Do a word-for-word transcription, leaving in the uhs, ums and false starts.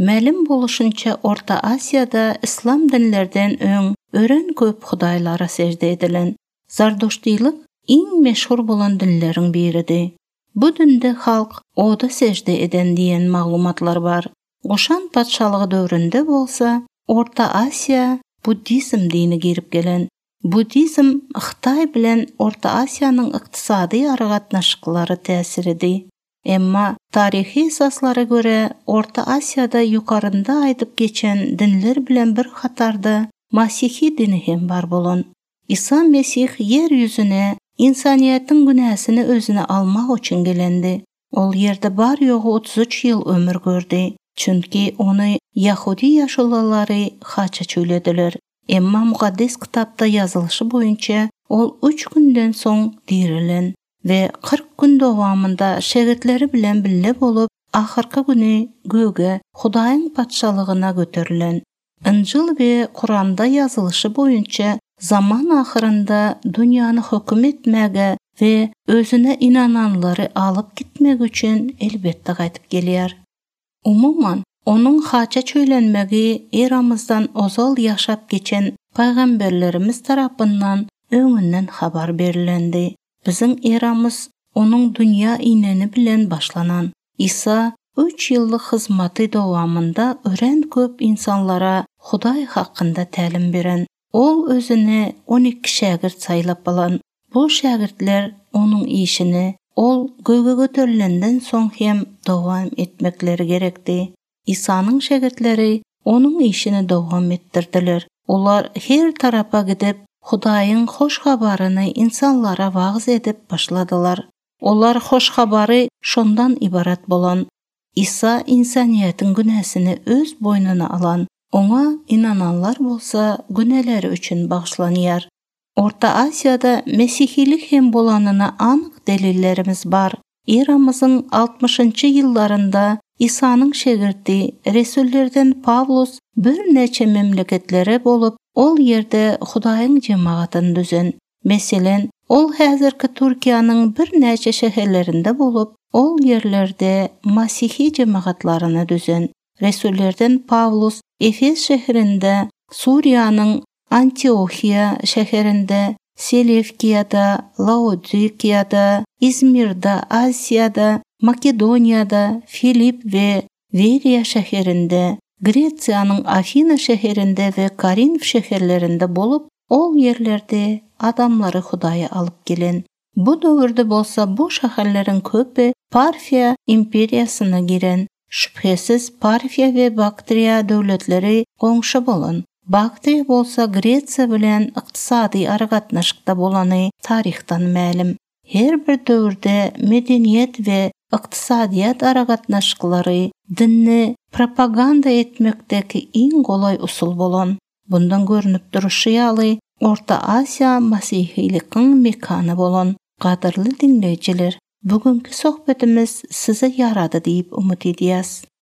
Мәлім болушuncha Orta Asiyada İslam dinlerden öň ören köp hudaýlara sejde edilen. Zarduştiýlyk iň meşhur bolan dinleriň biridi. Bu dinde halk oda sejde eden diýen maglumatlar bar. Goşan patşalygy döwründe bolsa, Orta Asiýa Buddizm dini girip gelen. Buddizm Xitay bilen Orta Asiýanyň ykdysady aragatnaşyklary täsiridi. Emma tarihi esaslara göre Orta Asiyada yukarında aydıp geçen dinler bilen bir hatarda Masihi dini hem var bolan. İsa Mesih yer yüzüne insaniyetin günahsini özüne almak için gelendi. Ol yerde bar yoğu otuz üç yıl ömür gördü. Çünkü onu Yahudi yaşlıları haça çöylediler. Emma mukaddes kitapta yazılışı boyunca ol üç günden soň dirilen ve kırk gün dowamında şegirdleri bilen bille bolup ahırkı günü göge Hudaýyň patşalygyna göterilen. Injil ve Kur'anda yazılışı boyunca zaman ahırında dünýany höküm etmäge ve özüne inananları alıp gitmek üçün elbette gaýtyp gelýär. Umuman, onun haça çöylenmegi eramızdan ozal yaşap geçen peygamberlerimiz tarapından öňünden habar berilendi. Bizim eramız onun dünya ineni bilen başlanan. İsa üç yıllık hizmeti dowamında ören köp insanlara Hudaý hakkında tälim beren. Ol özüne on iki şagirt saylap alan. Bu şagirdler onun işini ol göge göterilenden soň hem dowam etmekleri gerekdi. İsa'nın şagirdleri onun işini dowam ettirdiler. Olar her tarafa gidip Hudaýyň hoş habaryny insanlara wagz edip başladylar. Olar hoş habary şondan ibarat bolan. İsa insaniýetiň günäsini öz boynuna alan, oňa inananlar bolsa güneleri üçün bagşlanýar. Orta Asiýada Mesihilik hem bolanyna anyk delillerimiz bar. Eramyzyň altmışynçy ýyllarynda İsa'nın şegirdi Resullerden Pavlus bir neçe memleketlere bolup ol yerde Hudaýyň jemaatyn düzen. Meselen, ol häzirki Türkiýanyň bir neçe şäherlerinde bolup ol yerlerde Masihi jemaatlaryny düzen. Resullerden Pavlus Efes şäherinde, Suriýanyň Antiohiya şäherinde, Selevkiýada, Laodikiýada, İzmir'de, Asiýada, Makedoniýada, Filip ve Veriya şäherinde, Gresiýanyň Afina şäherinde ve Korinf şäherlerinde bolup, ol yerlerde adamları Hudaýa alıp gelen. Bu döwürde bolsa bu şäherleriň köpi Parfiya imperiýasyna giren. Şüphesiz Parfiya ve Baktriya döwletleri goňşy bolan. Baktriya bolsa Gresiýa bilen ykdysady aragatnaşykda bolany tarihtan mälim. Her bir döwürde medeniýet ve ykdysadyýat aragatnaşyklary dinni propaganda etmekdeki iň golay usul bolan. Bundan görünüp duruşýaly Orta Asiýa Masihilikiň mekany bolan. Gadyrly dinleýijiler, bugünkü sohbetimiz size ýarady diýip umyt edýäs.